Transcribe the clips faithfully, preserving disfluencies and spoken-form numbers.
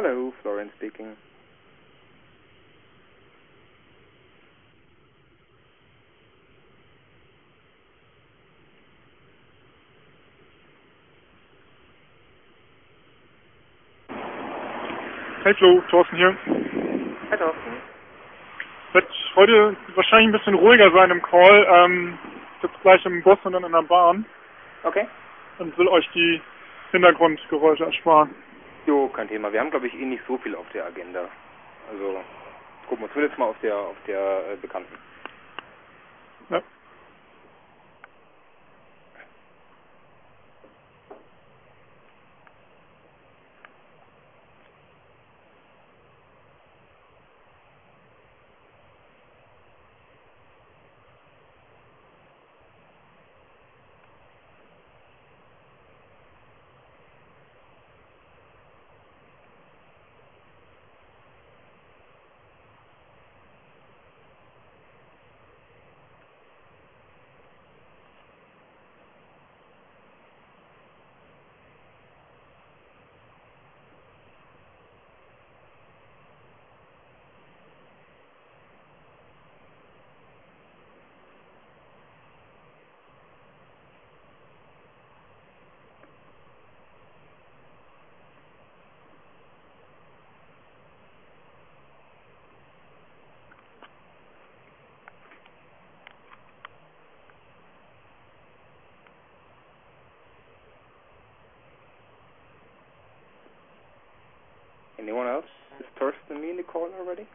Hello, Florian speaking. Hey Flo, Thorsten hier. Hi Thorsten. Wird heute wahrscheinlich ein bisschen ruhiger sein im Call. Ähm, ich sitze gleich im Bus und dann in der Bahn Okay. und will euch die Hintergrundgeräusche ersparen. Jo, kein Thema. Wir haben, glaube ich, eh nicht so viel auf der Agenda. Also, gucken wir uns jetzt mal auf der auf der äh, Bekannten. Ja. Anyone else? Is Thorsten and me in the call already?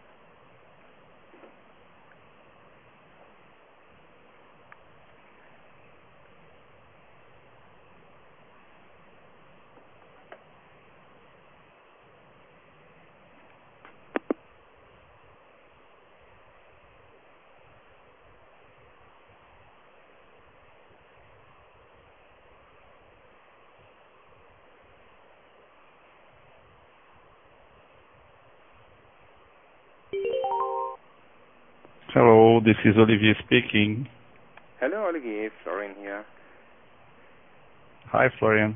Hello, this is Olivier speaking. Hello, Olivier. Florian here. Hi, Florian.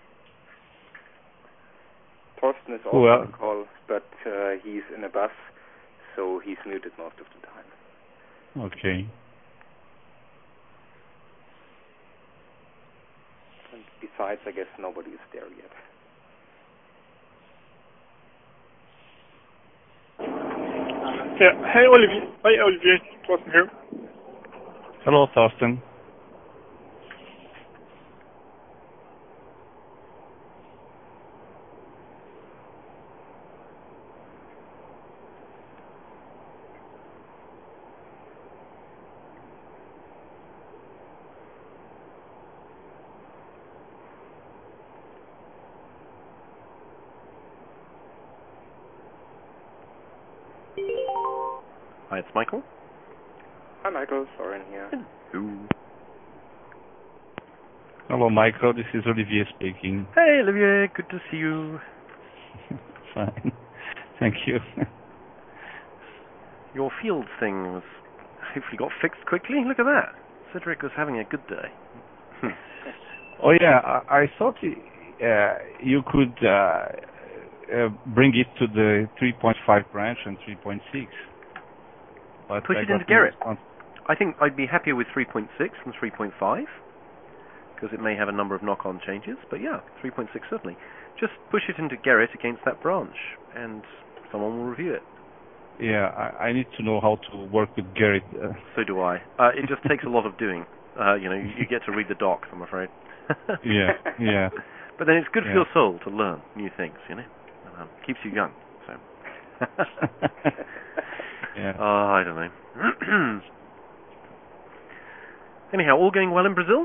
Thorsten is also Well, on the call, but uh, he's in a bus, so he's muted most of the time. okay. And besides, I guess nobody is there yet. Yeah. Hey Olivier. Hi Olivier. Thorsten here. Hello, Thorsten. Hi, it's Michael. Hi, Michael. Florian here. Hello. Hello, Michael. This is Olivier speaking. Hey, Olivier. Good to see you. Fine. Thank you. Your field thing was hopefully got fixed quickly. Look at that. Cedric was having a good day. Oh, yeah. I, I thought uh, you could uh, uh, bring it to the three point five branch and three point six. But Push I it got into no Gerrit. response. I think I'd be happier with three point six than three point five because it may have a number of knock-on changes. But yeah, three point six certainly. Just push it into Gerrit against that branch, and someone will review it. Yeah, I, I need to know how to work with Gerrit. Uh, So do I. Uh, it just takes a lot of doing. Uh, you know, you, you get to read the docs, I'm afraid. yeah, yeah. But then it's good yeah. for your soul to learn new things, you know. Um, keeps you young. So. yeah. Oh, I don't know. Anyhow, all going well in Brazil?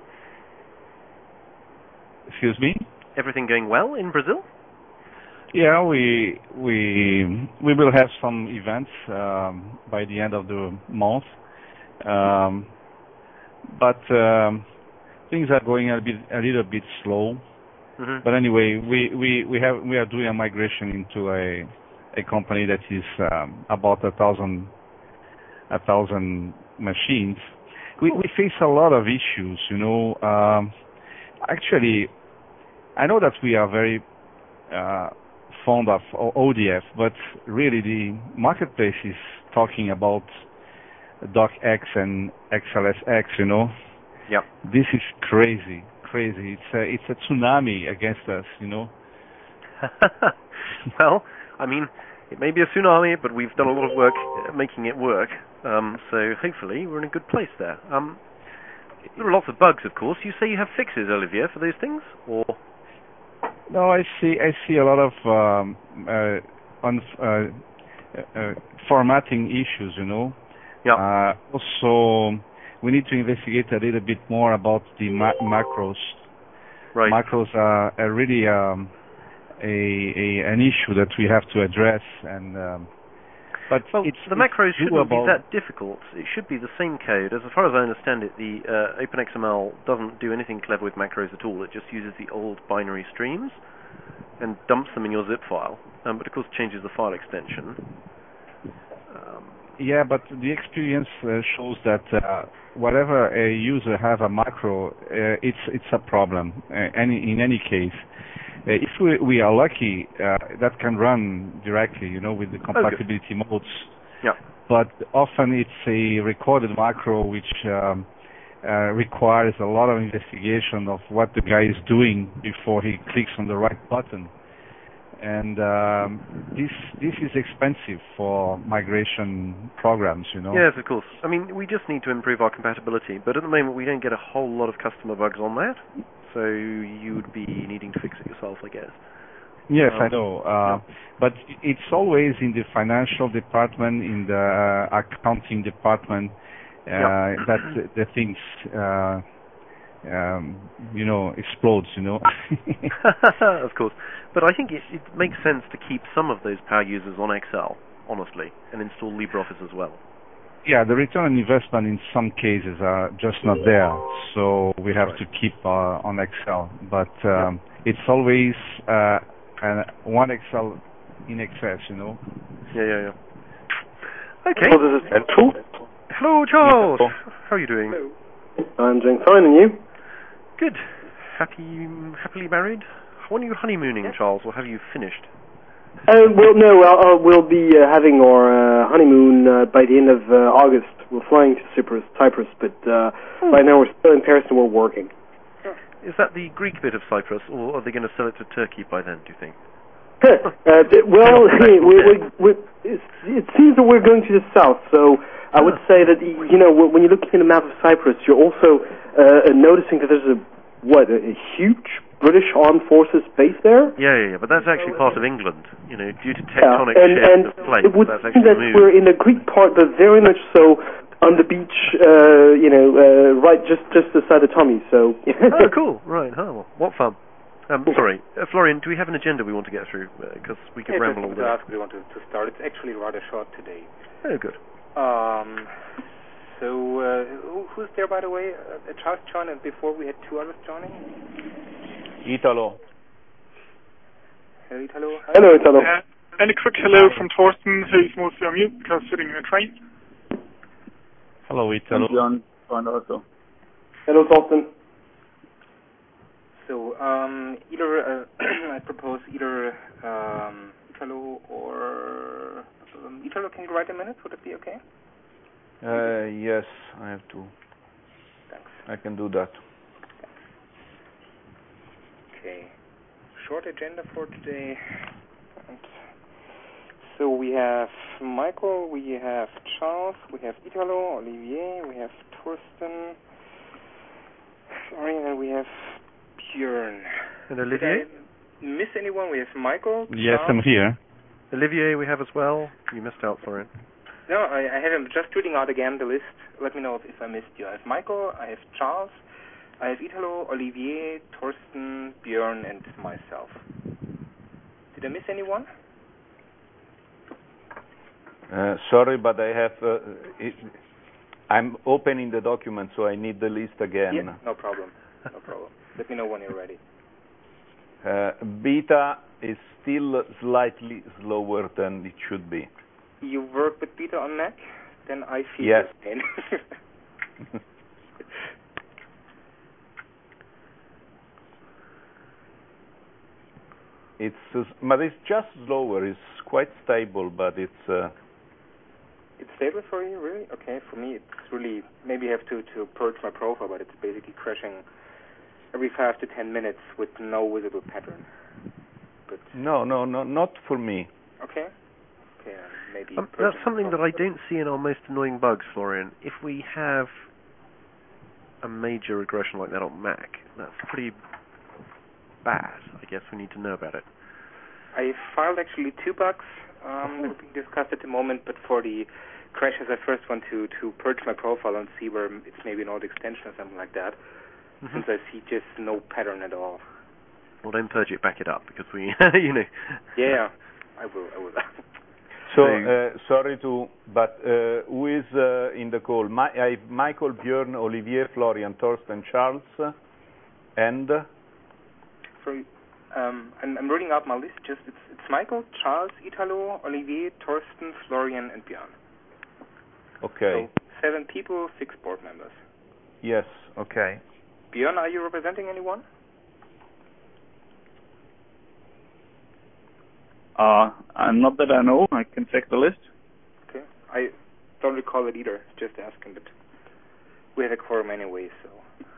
Excuse me? Everything going well in Brazil? Yeah, we we we will have some events um, by the end of the month, um, but um, things are going a bit a little bit slow. Mm-hmm. But anyway, we, we, we have we are doing a migration into a a company that is um, about a thousand a thousand machines. We we face a lot of issues, you know. Um, actually, I know that we are very uh, fond of O D F, but really the marketplace is talking about DocX and X L S X, you know. Yeah. This is crazy, crazy. It's a, it's a tsunami against us, you know. Well, I mean, it may be a tsunami, but we've done a lot of work making it work. Um, so hopefully we're in a good place there. Um, there are lots of bugs, of course. You say you have fixes, Olivier, for those things, or? No, I see. I see a lot of um, uh, on, uh, uh, formatting issues, you know. Yeah. Uh, also, we need to investigate a little bit more about the ma macros. Right. Macros are, are really um, a, a an issue that we have to address, and um, but well, it's, the it's macros shouldn't be doable. that difficult. It should be the same code. As far as I understand it, the uh, OpenXML doesn't do anything clever with macros at all. It just uses the old binary streams and dumps them in your zip file, um, but of course changes the file extension. Um, Yeah, but the experience uh, shows that uh, whatever a user have a macro, uh, it's it's a problem. Uh, any in any case, uh, if we, we are lucky, uh, that can run directly, you know, with the compatibility okay. modes. Yeah. But often it's a recorded macro which um, uh, requires a lot of investigation of what the guy is doing before he clicks on the right button. And um, this this is expensive for migration programs, you know. Yes, of course. I mean, we just need to improve our compatibility, but at the moment we don't get a whole lot of customer bugs on that, so you'd be needing to fix it yourself, I guess. Yes, um, I know. Uh, yeah. But it's always in the financial department, in the uh, accounting department, uh, yeah. that the things, uh, um, you know, explodes, you know. Of course. But I think it, it makes sense to keep some of those power users on Excel, honestly, and install LibreOffice as well. Yeah, the return on investment in some cases are just not there, so we have right. to keep uh, on Excel. But um, yeah. it's always uh, an, one Excel in excess, you know. Yeah, yeah, yeah. Okay. Hello, this is Central. Hello, Charles. How are you doing? Hello. I'm doing fine, and you? Good. Happy, happily married? When are you honeymooning, yeah. Charles, or have you finished? Uh, well, no, uh, uh, we'll be uh, having our uh, honeymoon uh, by the end of uh, August. We're flying to Cyprus, Cyprus, but uh, oh. right now we're still in Paris and we're working. Is that the Greek bit of Cyprus, or are they going to sell it to Turkey by then, do you think? uh, well, we, we, we, it seems that we're going to the south, so I would say that, you know, when you're looking at a map of Cyprus, you're also uh, noticing that there's a, what, a, a huge British Armed Forces base there? Yeah, yeah, yeah, but that's actually part of England, you know, due to tectonic yeah, and, shifts and of place. It would that's seem that moved. we're in the Greek part, but very much so on the beach, uh, you know, uh, right just just beside the Tommy, so... Oh, cool, right, oh, well, what fun. Um, sorry, uh, Florian, do we have an agenda we want to get through? Because uh, we could yeah, ramble all day. Ask we want to, to start. It's actually rather short today. Oh, good. Um, so, uh, who, who's there, by the way? Uh, Charles joined, and before we had two others joining? Italo. Hello, Italo. Hello, Italo. Uh, and a quick hello from Torsten, who's mostly on mute because sitting in a train. Hello, Italo. John, John also. Hello, Torsten. So, um, either, uh, I propose either um, Italo or... Um, Italo, can you write a minute? Would it be okay? Uh, yes, I have to. Thanks. I can do that. Okay. Short agenda for today. And so we have Michael, we have Charles, we have Italo, Olivier, we have Torsten, sorry, and we have Björn. And Olivier? Did I miss anyone? We have Michael. Yes, Charles. I'm here. Olivier we have as well. You missed out, Florian. No, I, I have him just reading out again the list. Let me know if, if I missed you. I have Michael, I have Charles, I have Italo, Olivier, Torsten, Björn, and myself. Did I miss anyone? Uh, sorry, but I have. Uh, it, I'm opening the document, so I need the list again. Yeah, no problem. No problem. Let me know when you're ready. Uh, beta is still slightly slower than it should be. You work with Beta on Mac? Then I feel yes. the pain. it's uh, but it's just slower. It's quite stable, but it's. Uh, It's stable for you, really? Okay, for me it's really, maybe I have to, to purge my profile, but it's basically crashing every five to ten minutes with no visible pattern. But no, no, no, not for me. Okay. Okay, maybe. Um, that's something that I don't see in our most annoying bugs, Florian. If we have a major regression like that on Mac, that's pretty bad. I guess we need to know about it. I filed actually two bugs um, that are being discussed at the moment, but for the crashes, I first want to, to purge my profile and see where it's maybe an old extension or something like that, mm-hmm. since I see just no pattern at all. Well, don't purge it, back it up, because we, you know. Yeah, I will, I will. So, uh, sorry to, but uh, who is uh, in the call? My, I have Michael, Björn, Olivier, Florian, Torsten, Charles, and? So, um, I'm, I'm reading out my list. Just it's, it's Michael, Charles, Italo, Olivier, Torsten, Florian, and Björn. Okay. So seven people, six board members. Yes. Okay. Björn, are you representing anyone? Uh, not that I know. I can check the list. Okay. I don't recall it either. Just asking, but we had a quorum anyway, so.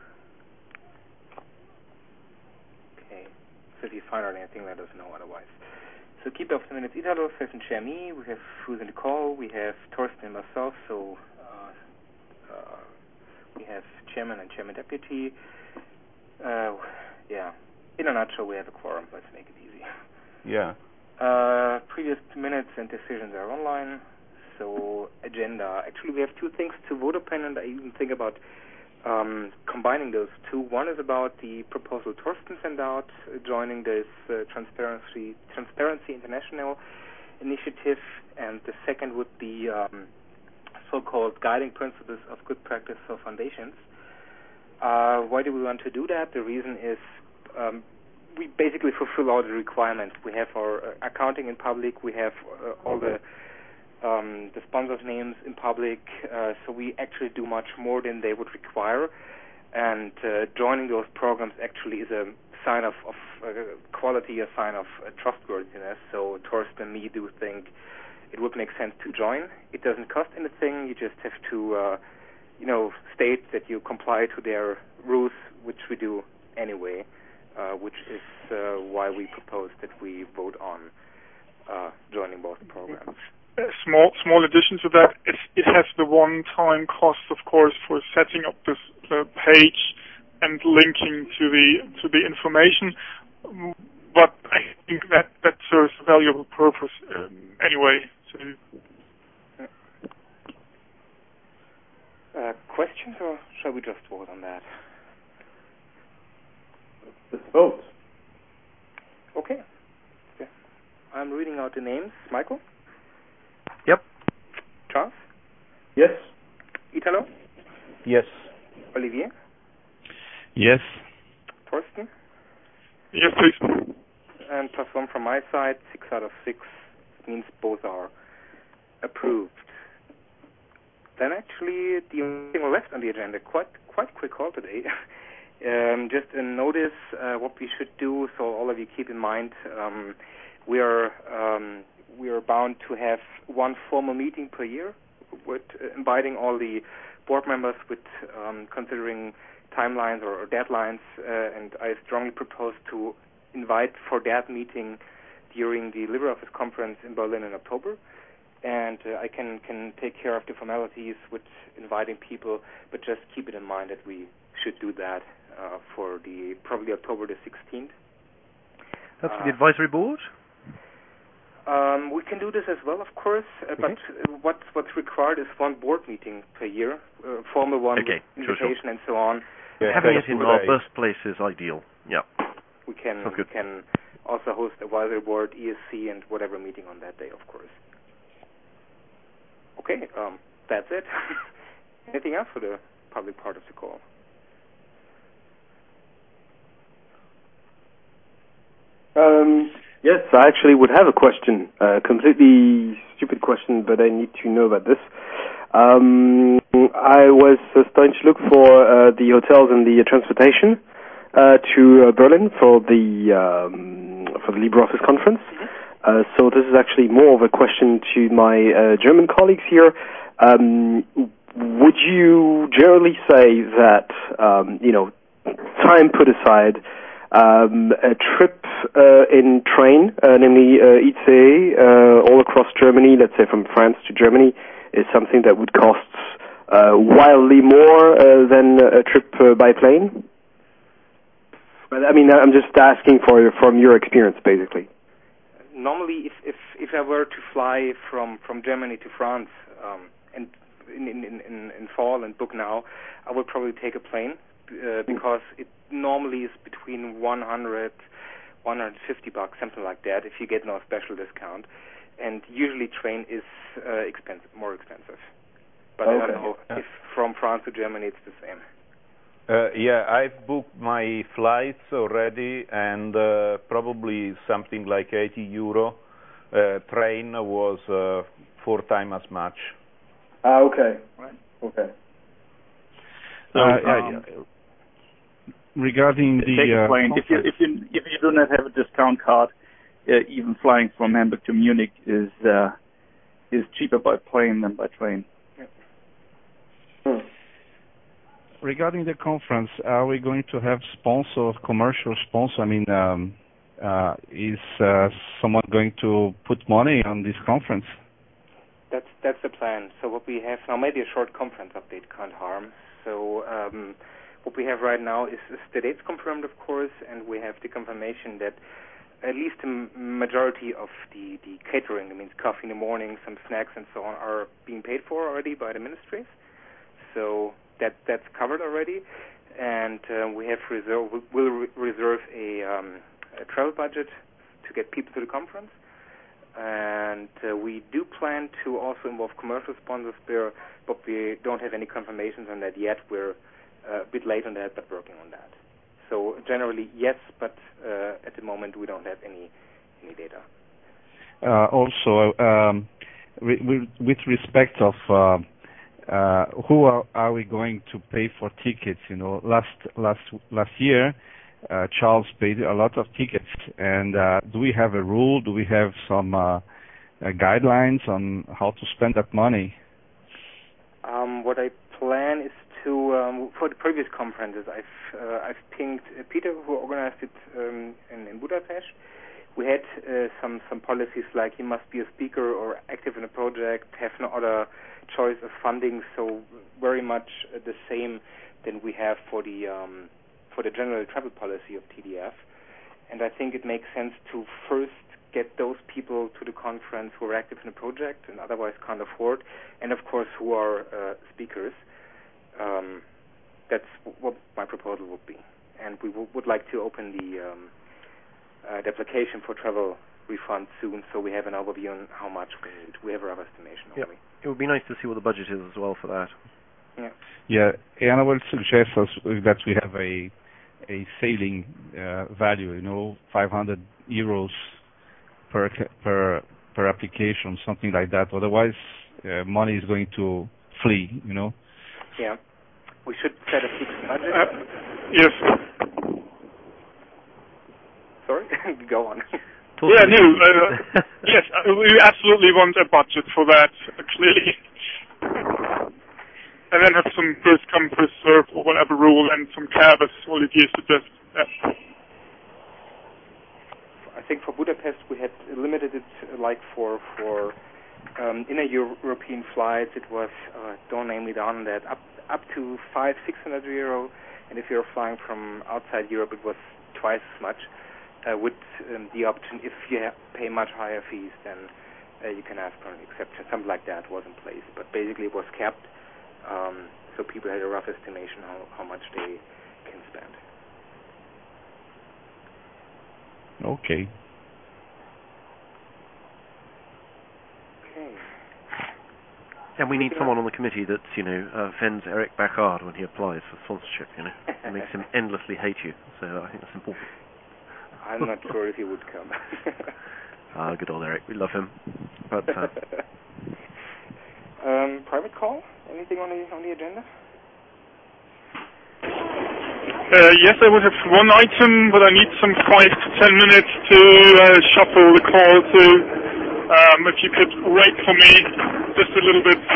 Okay. So if you find out anything, let us know otherwise. So keep up the minutes. Italo, Seth, and share me. We have who's in the call. We have Torsten and myself. So uh, uh, we have chairman and chairman deputy. Uh, yeah. In a nutshell, we have a quorum. Let's make it easy. Yeah. Uh, previous minutes and decisions are online. So agenda. Actually, we have two things to vote upon, and I even think about um, combining those two. One is about the proposal Torsten sent out, uh, joining this uh, Transparency Transparency International initiative, and the second would be um, so-called guiding principles of good practice for foundations. Uh, why do we want to do that? The reason is um, we basically fulfill all the requirements. We have our uh, accounting in public. We have uh, all the um, the sponsors' names in public. Uh, so we actually do much more than they would require. And uh, joining those programs actually is a sign of, of uh, quality, a sign of uh, trustworthiness. So Torsten and me do think it would make sense to join. It doesn't cost anything. You just have to, uh, you know, state that you comply to their rules, which we do anyway. Uh, which is uh, why we propose that we vote on uh, joining both programs. A small small addition to that, it, it has the one-time cost, of course, for setting up this uh, page and linking to the to the information. But I think that that serves a valuable purpose um, anyway. So. Uh, questions, or shall we just vote on that? Let's vote. Okay. okay. I'm reading out the names. Michael? Yep. Charles? Yes. Italo? Yes. Olivier? Yes. Torsten? Yes, please. And plus one from my side, six out of six. It means both are approved. Then actually, the only thing left on the agenda, quite quite quick call today. Um, just a notice uh, what we should do, so all of you keep in mind, um, we are um, we are bound to have one formal meeting per year, with uh, inviting all the board members with um, considering timelines or, or deadlines, uh, and I strongly propose to invite for that meeting during the LibreOffice conference in Berlin in October. And uh, I can, can take care of the formalities with inviting people, but just keep it in mind that we should do that uh, for the probably October the sixteenth. That's for uh, the advisory board? Um, we can do this as well, of course, uh, okay. but uh, what's, what's required is one board meeting per year, uh, formal one okay. with sure, invitation sure. and so on. Yeah, Having it in our right. birthplace is ideal. Yeah. We can Sounds we good. can also host advisory board, E S C, and whatever meeting on that day, of course. Okay, um, that's it. Anything else for the public part of the call? Um, yes, I actually would have a question. A uh, completely stupid question, but I need to know about this. Um, I was uh, starting to look for uh, the hotels and the uh, transportation uh, to uh, Berlin for the um, for the LibreOffice conference. Uh, so this is actually more of a question to my uh, German colleagues here. Um, would you generally say that, um, you know, time put aside, um, a trip uh, in train, uh, namely uh, I C E, uh, all across Germany, let's say from France to Germany, is something that would cost uh, wildly more uh, than a trip uh, by plane? But, I mean, I'm just asking for from your experience, basically. Normally, if if if I were to fly from, from Germany to France um, and in, in, in, in fall and book now, I would probably take a plane uh, because it normally is between one hundred, one hundred fifty bucks, something like that, if you get no special discount. And usually train is uh, expensive, more expensive. But okay. I don't know if from France to Germany it's the same. Uh, yeah, I've booked my flights already, and uh, probably something like eighty euro. Uh, train was uh, four times as much. Ah, okay. Right. Okay. So, uh, um, regarding the uh, plane, if you if you if you do not have a discount card, uh, even flying from Hamburg to Munich is uh, is cheaper by plane than by train. Yeah. Hmm. Regarding the conference, are we going to have sponsor, commercial sponsor? I mean, um, uh, is uh, someone going to put money on this conference? That's that's the plan. So what we have now, maybe a short conference update can't harm. So um, what we have right now is, is the dates confirmed, of course, and we have the confirmation that at least the majority of the, the catering, that means coffee in the morning, some snacks and so on, are being paid for already by the ministries. So that that's covered already, and uh, we have reserve will re- reserve a, um, a travel budget to get people to the conference, and uh, we do plan to also involve commercial sponsors there, but we don't have any confirmations on that yet. We're uh, a bit late on that, but working on that. So generally yes, but uh, at the moment we don't have any any data. Uh, also, um, re- re- with respect of uh, Uh, who are, are we going to pay for tickets? You know, last last last year, uh, Charles paid a lot of tickets. And uh, do we have a rule? Do we have some uh, uh, guidelines on how to spend that money? Um, what I plan is to, um, for the previous conferences, I've uh, I've pinged uh, Peter, who organized it um, in, in Budapest. We had uh, some some policies like he must be a speaker or active in a project, have no other choice of funding, so very much uh, the same than we have for the um, for the general travel policy of T D F. And I think it makes sense to first get those people to the conference who are active in a project and otherwise can't afford, and of course who are uh, speakers. Um, that's what my proposal would be. And we w- would like to open the, um, uh, the application for travel refund soon, so we have an overview on how much we need. We have a rough estimation yep. only. It would be nice to see what the budget is as well for that. Yeah. Yeah, and I would suggest us that we have a a sailing uh, value, you know, five hundred euros per per per application, something like that. Otherwise, uh, money is going to flee, you know. Yeah. We should set a fixed budget. Uh, yes. Sorry? Go on. Yeah, no. Uh, yes, uh, we absolutely want a budget for that, uh, clearly. And then have some first come, first serve or whatever rule and some care, as Olivier suggests. Yeah. I think for Budapest we had limited it uh, like for for um, inner Euro- European flights. It was uh, don't name me down on that up up to five six hundred euro, and if you're flying from outside Europe, it was twice as much. Uh, with um, the option, if you ha- pay much higher fees, then uh, you can ask for an exception. Something like that was in place, but basically it was capped, um, so people had a rough estimation how, how much they can spend. Okay. Okay. And we need someone on the committee that, you know, uh, offends Eric Bacard when he applies for sponsorship, you know. It makes him endlessly hate you, so I think that's important. I'm not sure if he would come. Ah, good old Eric. We love him. But, uh, um, private call? Anything on the on the agenda? Uh, yes, I would have one item, but I need some five to ten minutes to uh, shuffle the call. So, um, if you could wait for me just a little bit.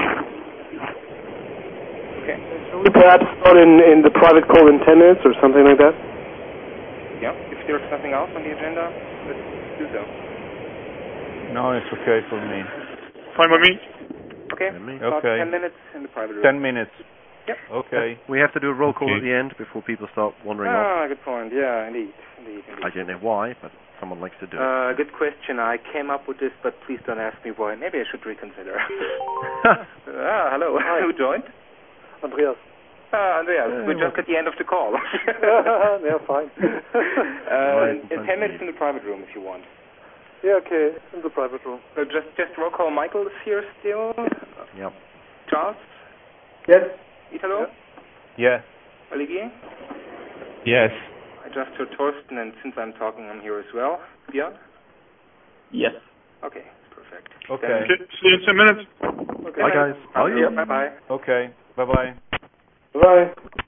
Okay. Shall we perhaps start in, in the private call in ten minutes or something like that? Yeah. If there's nothing else on the agenda, let's do so. No, it's okay for me. Fine by me. Okay. About Okay. ten minutes in the private room. Ten minutes. Yep. Okay. We have to do a roll call Okay. at the end before people start wandering off. Ah, good point. Yeah, indeed. Indeed, indeed. I don't know why, but someone likes to do it. Uh, good question. I came up with this, but please don't ask me why. Maybe I should reconsider. ah, hello. Who joined? Andreas. Ah, Andreas. We're just at the end of the call. Yeah, fine. uh, in ten minutes in the private room, if you want. Yeah, okay, in the private room. Uh, just, just roll call. Michael is here still. Yep. Charles. Yes. Italo. Yeah. Olivier. Yes. I just heard Torsten, and since I'm talking, I'm here as well. Björn. Yes. Okay. Perfect. Okay. Then- Okay, see you in ten minutes. Okay. Bye, guys. Bye. Bye. Bye. Bye. Okay. Bye bye. Bye.